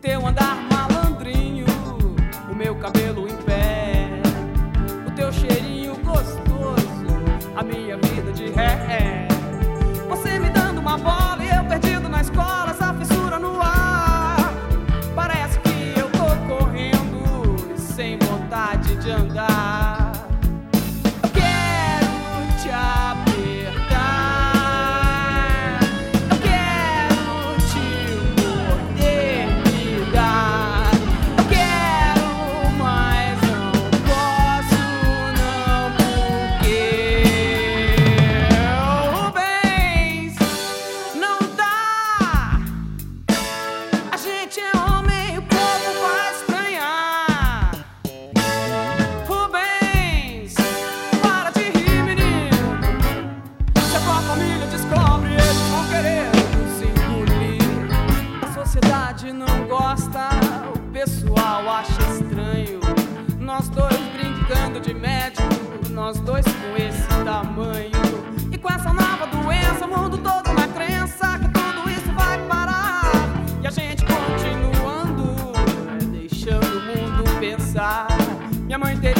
teu andar malandrinho, o meu cabelo em pé, o teu cheirinho gostoso, a minha vida de ré. Você me dando uma bola e eu perdido na escola, essa fissura no ar. Parece que eu tô correndo e sem vontade de andar. Eu quero te apertar, eu quero te morder, me dar. Eu quero, mas não posso não, porque Rubens, não dá. A gente é homem, o povo vai estranhar. Rubens, para de rir, menino. Se a tua família descobre, eles vão querer nos engolir. A sociedade não gosta, o pessoal acha estranho. Nós dois brincando de médico, nós dois com esse tamanho. E com essa nova doença, o mundo todo na crença que tudo isso vai parar. E a gente continuando, deixando o mundo pensar. Minha mãe teria